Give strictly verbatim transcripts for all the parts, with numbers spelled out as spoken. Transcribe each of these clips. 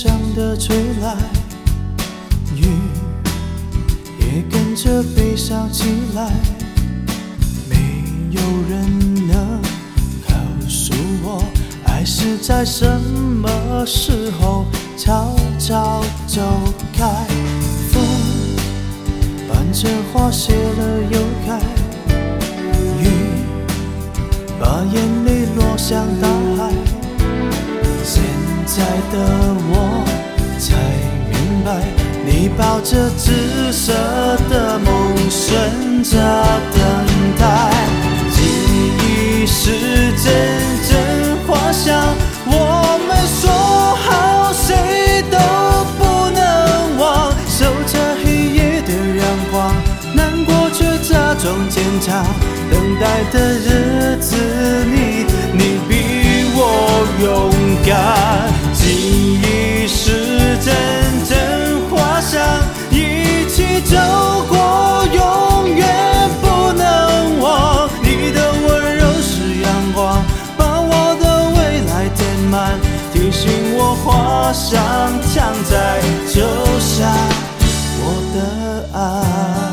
伤的吹来，雨也跟着悲伤起来。没有人能告诉我，爱是在什么时候悄悄走开。风伴着花谢了又开，雨把眼泪落向大海。现在的我才明白，你抱着紫色的梦，顺着等待。记忆是阵阵花香，我们说好谁都不能忘。守着黑夜的阳光，难过却假装坚强。等待的日子里，你比我勇敢。记忆是阵阵花香，一起走过，永远不能忘。你的温柔是阳光，把我的未来填满，提醒我花香常在，就像我的爱。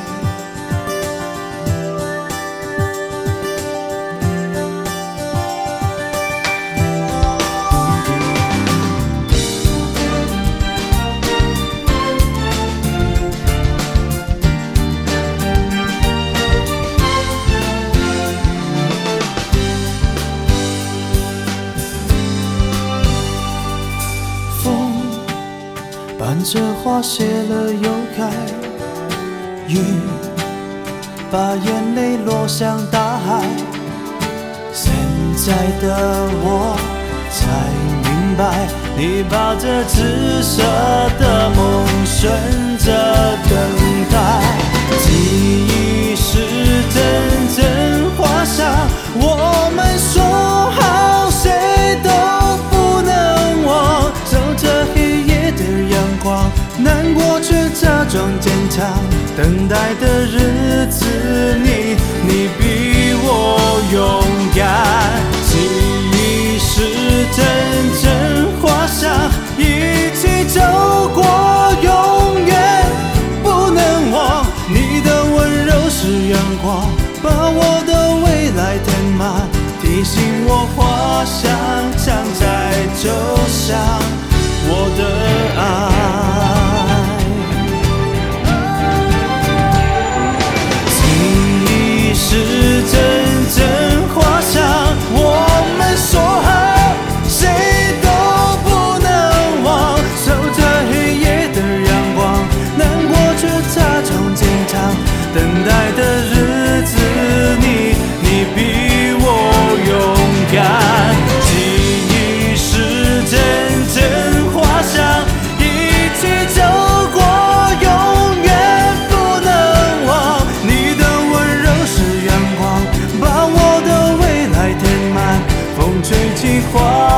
伴着花谢了又开，雨把眼泪落向大海。现在的我才明白，你抱着紫色的梦，顺着等待。记忆是阵阵花香，我们说好谁都不能忘。守着黑夜的阳光，难过却假装坚强。等待的日子里，你比我勇敢。记忆是阵阵花香，一起走过，永远不能忘。你的温柔是阳光，把我的未来填满，提醒我花香常在，就像我的爱。记忆是阵阵花香，我们说好谁都不能忘。守着黑夜的阳光，难过却假装坚强。等待的日子里，你比我勇敢。记忆是阵阵花香，一起走过，永远不能忘。你的温柔是阳光，把我的未来填满，风吹起花